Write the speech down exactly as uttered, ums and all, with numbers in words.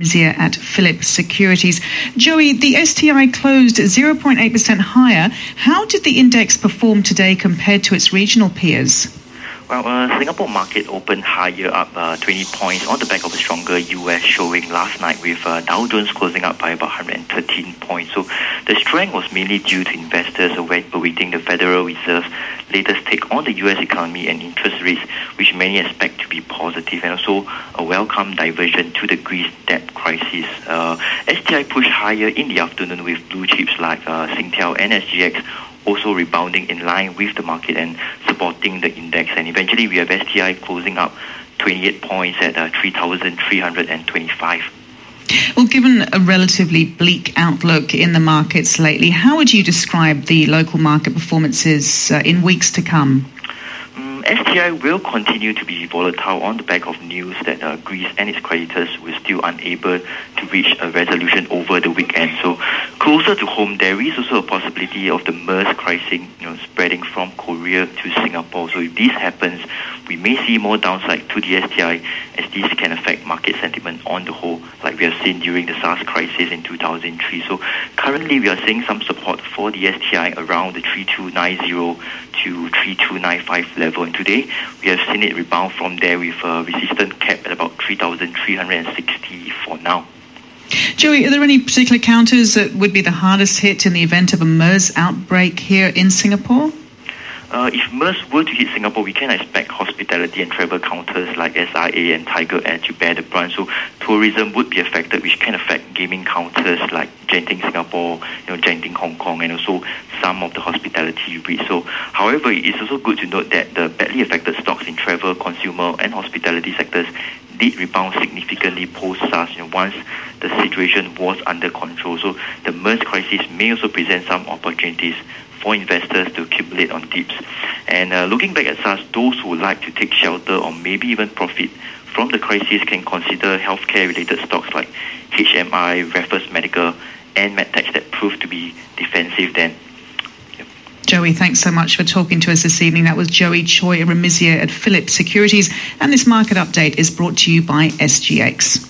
Here at Phillip Securities. Joey, the S T I closed zero point eight percent higher. How did the index perform today compared to its regional peers? Well, uh, Singapore market opened higher, up uh, twenty points on the back of a stronger U S showing last night, with uh, Dow Jones closing up by about one hundred thirteen points. So the strength was mainly due to investors awaiting the Federal Reserve's latest take on the U S economy and interest rates, which many expect to be positive, and also a welcome diversion to the Greece debt crisis. Uh, S T I pushed higher in the afternoon, with blue chips like uh, Singtel and S G X also rebounding in line with the market and supporting the index. And eventually we have S T I closing up twenty-eight points at uh, three thousand three hundred twenty-five. Well, given a relatively bleak outlook in the markets lately, how would you describe the local market performances uh, in weeks to come? S T I will continue to be volatile on the back of news that uh, Greece and its creditors were still unable to reach a resolution over the weekend. So closer to home, there is also a possibility of the MERS crisis, you know, spreading from Korea to Singapore. So if this happens, we may see more downside to the S T I, as this can affect market sentiment on the whole, like we have seen during the SARS crisis in two thousand three. So currently we are seeing some support for the S T I around the three two nine zero to three two nine five level. And today we have seen it rebound from there, with a resistance cap at about three thousand three hundred sixty for now. Joey, are there any particular counters that would be the hardest hit in the event of a MERS outbreak here in Singapore? Uh, if MERS were to hit Singapore, we can expect hospitality and travel counters like S I A and Tiger Air to bear the brunt. So tourism would be affected, which can affect gaming counters like Genting Singapore, you know, Genting Hong Kong, and also some of the hospitality REITs. So, however, it is also good to note that the badly affected stocks in travel, consumer, and hospitality sectors did rebound significantly post-SARS, you know, once the situation was under control. So the MERS crisis may also present some opportunities for investors to accumulate on dips. And uh, looking back at SARS, those who would like to take shelter or maybe even profit from the crisis can consider healthcare-related stocks like H M I, Raffles Medical, and MedTech that proved to be defensive then. Yep. Joey, thanks so much for talking to us this evening. That was Joey Choi Ramizia at Phillip Securities, and this market update is brought to you by S G X.